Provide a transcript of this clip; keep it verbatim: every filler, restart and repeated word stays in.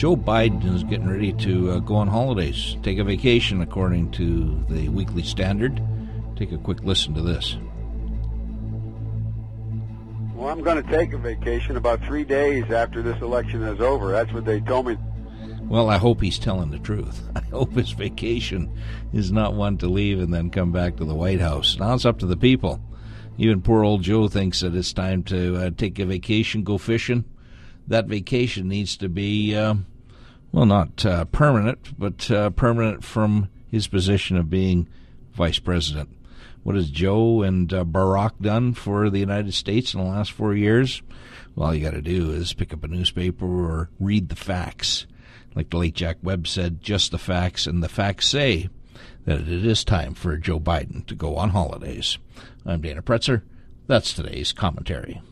Joe Biden is getting ready to uh, go on holidays, take a vacation, according to the Weekly Standard. Take a quick listen to this. Well, I'm going to take a vacation about three days after this election is over. That's what they told me. Well, I hope he's telling the truth. I hope his vacation is not one to leave and then come back to the White House. Now it's up to the people. Even poor old Joe thinks that it's time to uh, take a vacation, go fishing. That vacation needs to be, uh, well, not uh, permanent, but uh, permanent from his position of being vice president. What has Joe and uh, Barack done for the United States in the last four years? Well, all you got to do is pick up a newspaper or read the facts. Like the late Jack Webb said, just the facts, and the facts say that it is time for Joe Biden to go on holidays. I'm Dana Pretzer. That's today's commentary.